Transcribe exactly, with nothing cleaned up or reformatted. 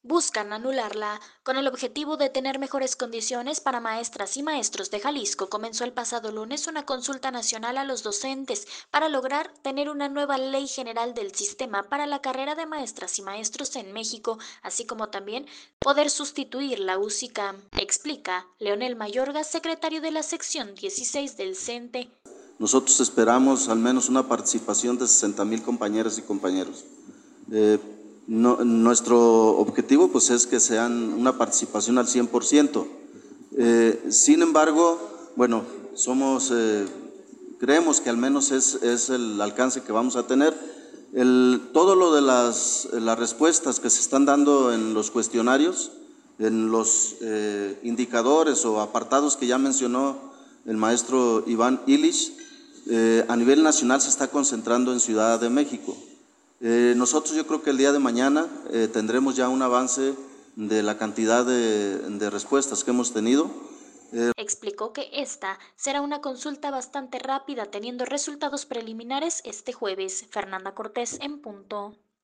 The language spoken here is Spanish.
Buscan anularla. Con el objetivo de tener mejores condiciones para maestras y maestros de Jalisco, comenzó el pasado lunes una consulta nacional a los docentes para lograr tener una nueva ley general del sistema para la carrera de maestras y maestros en México, así como también poder sustituir la UCICAM, explica Leonel Mayorga, secretario de la sección dieciséis del CENTE. Nosotros esperamos al menos una participación de sesenta mil compañeras y compañeros. Eh, no, nuestro objetivo pues, es que sean una participación al cien por ciento. Eh, sin embargo, bueno, somos, eh, creemos que al menos es, es el alcance que vamos a tener. El, todo lo de las, las respuestas que se están dando en los cuestionarios, en los eh, indicadores o apartados que ya mencionó el maestro Iván Illich, eh, a nivel nacional se está concentrando en Ciudad de México. Eh, nosotros yo creo que el día de mañana eh, tendremos ya un avance de la cantidad de, de respuestas que hemos tenido. Eh, Explicó que esta será una consulta bastante rápida, teniendo resultados preliminares este jueves. Fernanda Cortés en punto.